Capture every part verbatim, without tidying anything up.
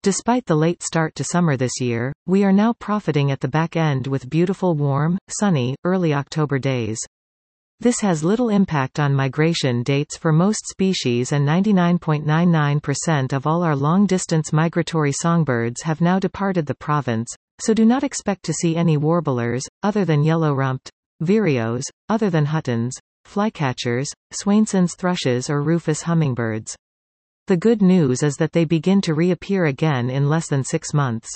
Despite the late start to summer this year, we are now profiting at the back end with beautiful warm, sunny, early October days. This has little impact on migration dates for most species, and ninety-nine point nine nine percent of all our long-distance migratory songbirds have now departed the province, so do not expect to see any warblers, other than yellow-rumped, vireos, other than huttons, flycatchers, Swainson's thrushes or rufous hummingbirds. The good news is that they begin to reappear again in less than six months.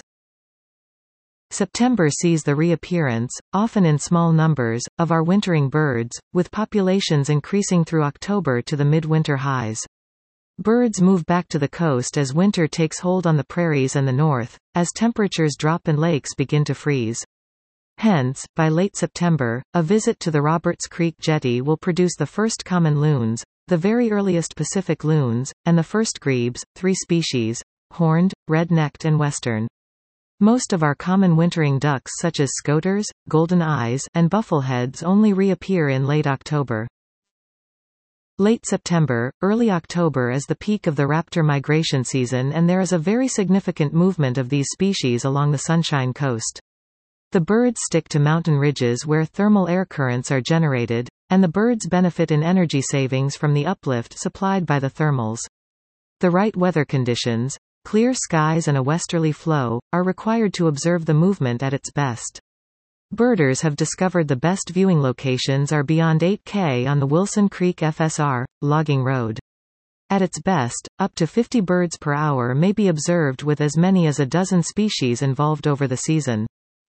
September sees the reappearance, often in small numbers, of our wintering birds, with populations increasing through October to the midwinter highs. Birds move back to the coast as winter takes hold on the prairies and the north, as temperatures drop and lakes begin to freeze. Hence, by late September, a visit to the Roberts Creek Jetty will produce the first common loons, the very earliest Pacific loons, and the first grebes, three species: horned, red-necked and western. Most of our common wintering ducks such as scoters, golden eyes, and buffleheads only reappear in late October. Late September, early October is the peak of the raptor migration season, and there is a very significant movement of these species along the Sunshine Coast. The birds stick to mountain ridges where thermal air currents are generated, and the birds benefit in energy savings from the uplift supplied by the thermals. The right weather conditions, clear skies and a westerly flow, are required to observe the movement at its best. Birders have discovered the best viewing locations are beyond eight K on the Wilson Creek F S R, Logging Road. At its best, up to fifty birds per hour may be observed with as many as a dozen species involved over the season.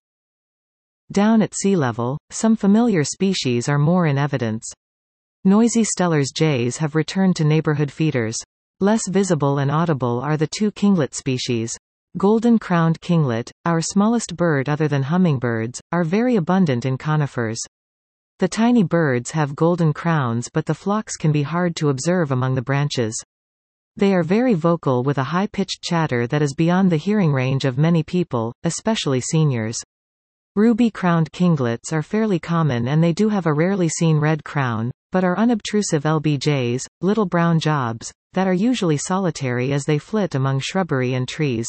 Down at sea level, some familiar species are more in evidence. Noisy Steller's jays have returned to neighborhood feeders. Less visible and audible are the two kinglet species. Golden-crowned kinglet, our smallest bird other than hummingbirds, are very abundant in conifers. The tiny birds have golden crowns, but the flocks can be hard to observe among the branches. They are very vocal with a high-pitched chatter that is beyond the hearing range of many people, especially seniors. Ruby-crowned kinglets are fairly common, and they do have a rarely seen red crown, but are unobtrusive L B Js, little brown jobs, that are usually solitary as they flit among shrubbery and trees.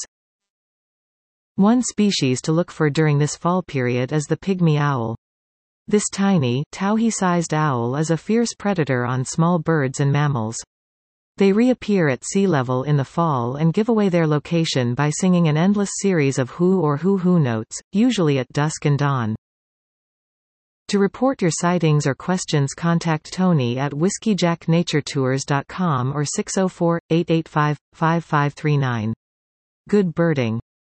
One species to look for during this fall period is the pygmy owl. This tiny, towhee-sized owl is a fierce predator on small birds and mammals. They reappear at sea level in the fall and give away their location by singing an endless series of hoo or hoo-hoo notes, usually at dusk and dawn. To report your sightings or questions, contact Tony at whiskey jack nature tours dot com or six oh four, eight eight five, five five three nine. Good birding.